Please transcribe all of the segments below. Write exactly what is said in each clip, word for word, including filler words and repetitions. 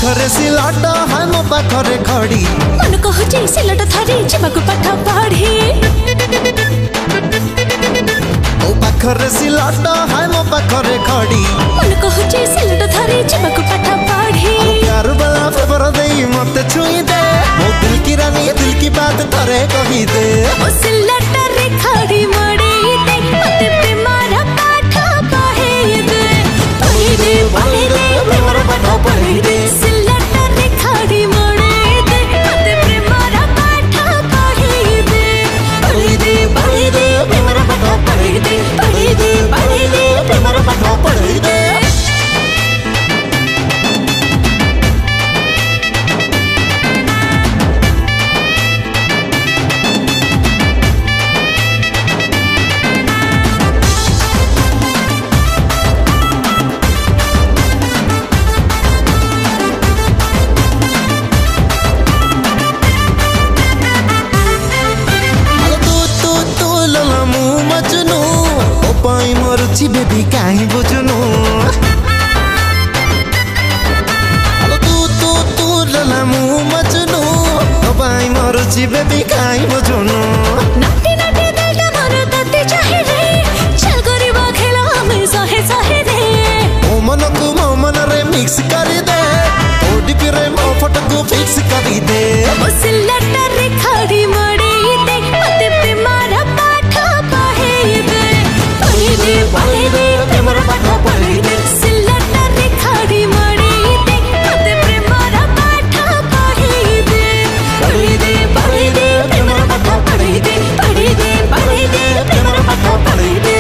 पाखरे सिलट हाय मो पाखरे खड़ी मन कहूची सिलट धरी जीवाकू पाठ पढ़ी ओ पाखरे सिलट हाय मो पाखरे खड़ी मन कहूची सिलट धरी जीवाकू पाठ पढ़ी प्यार वाला फेवर देई मते छुई दे मो दिल की रानी दिल की बात करे कही दे ओ सिलट रे खड़ी मोड़ी दे मते प्रेमर पाठ पढ़ी दे पढ़ी दे पढ़ी दे प्रेमर पाठ पढ़ी दे सिलट रे खड़ी मोड़ी दे मते प्रेमर पाठ पढ़ी दे पढ़ी दे पढ़ी दे प्रेमर पाठ पढ़ी दे पढ़ी दे पढ़ी दे प्रेमर पाठ पढ़ी दे मरुची बेबी काहे बुझनु तू तू तू लला मु मजनु पाई मरुची बेबी काहे बुझनु नाटी नाटी दिलटा मोर तते चाहे रे चल गरीबा खेला हमें सहे सहे रे ओ मन को मो मन रे मिक्स कर दे ओ डीपी रे मो फोटो को फिक्स कर दे ओ सिलट रे खड़ी मोड़ी दे मते प्रेमर पाठ पढ़ी दे पढ़ी दे पढ़ी दे प्रेमर पाठ पढ़ी दे सिलट रे खड़ी मोड़ी दे मते प्रेमर पाठ पढ़ी दे पढ़ी दे पढ़ी दे प्रेमर पाठ पढ़ी दे पढ़ी दे पढ़ी दे प्रेमर पाठ पढ़ी दे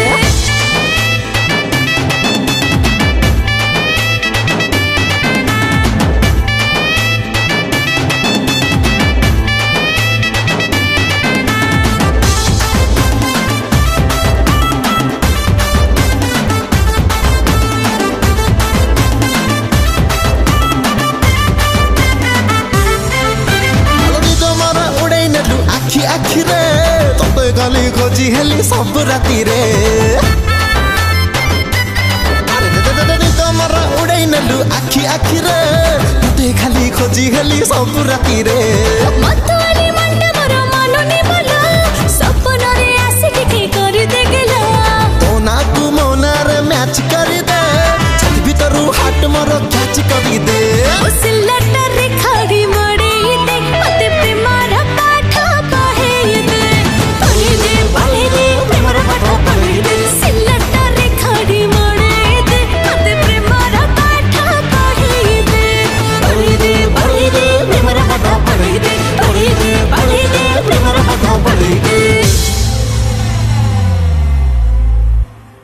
आखि आखि रे तते गाली खोजी हेली सब राती रे अरे दे दे दे तमरा उड़ै नलु आखि आखि रे तते खाली खोजी हेली सब राती रे मतवाली मंड मोर मननी बोला सपना रे आसे के कर दे गेला तो ना तू मोना रे मैच कर दे छत भीतरु हाट मोर कैच कर दे